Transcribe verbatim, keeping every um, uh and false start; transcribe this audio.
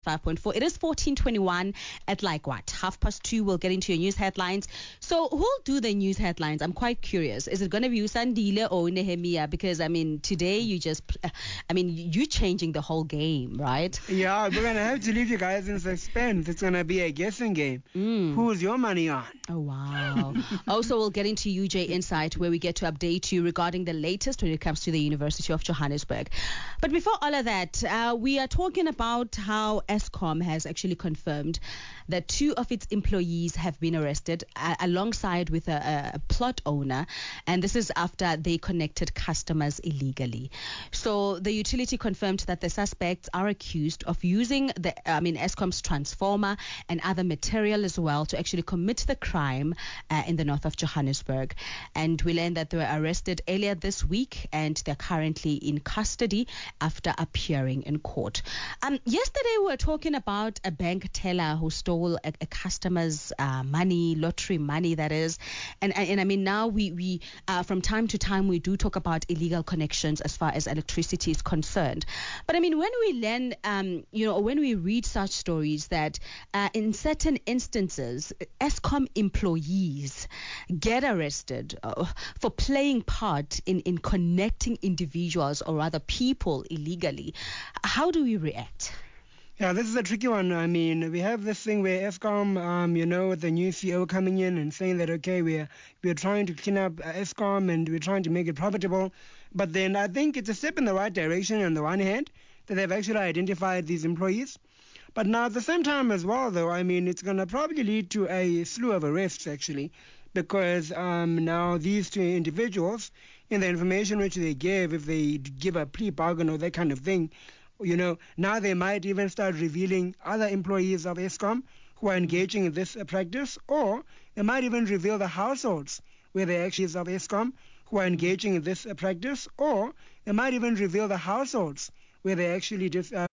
five point four. It is fourteen twenty-one at like what? Half past two. We'll get into your news headlines. So who'll do the news headlines? I'm quite curious. Is it going to be Usandile or Nehemiah? Because, I mean, today you just, I mean, you're changing the whole game, right? Yeah, we're going to have to leave you guys in suspense. It's going to be a guessing game. Mm. Who's your money on? Oh, wow. Also, we'll get into U J Insight, where we get to update you regarding the latest when it comes to the University of Johannesburg. But before all of that, uh, we are talking about how Eskom has actually confirmed that two of its employees have been arrested uh, alongside with a, a plot owner, and this is after they connected customers illegally. So the utility confirmed that the suspects are accused of using the, I mean, Eskom's transformer and other material as well to actually commit the crime uh, in the north of Johannesburg. And we learned that they were arrested earlier this week, and they're currently in custody after appearing in court. Um, yesterday we were talking about a bank teller who stole a, a customer's uh, money, lottery money, that is. And, and, and I mean, now we, we uh, from time to time, we do talk about illegal connections as far as electricity is concerned. But I mean, when we learn, um, you know, when we read such stories that uh, in certain instances, Eskom employees get arrested uh, for playing part in, in connecting individuals or rather people illegally, how do we react? Yeah, this is a tricky one. I mean, we have this thing where Eskom, um, you know, with the new C E O coming in and saying that, okay, we're, we're trying to clean up uh, Eskom and we're trying to make it profitable. But then I think it's a step in the right direction on the one hand, that they've actually identified these employees. But now at the same time as well, though, I mean, it's going to probably lead to a slew of arrests, actually, because um, now these two individuals, in the information which they gave, if they give a plea bargain or that kind of thing, you know, now they might even start revealing other employees of Eskom who are engaging in this uh, practice, or they might even reveal the households where they actually is of Eskom who are engaging in this uh, practice, or they might even reveal the households where they actually just uh,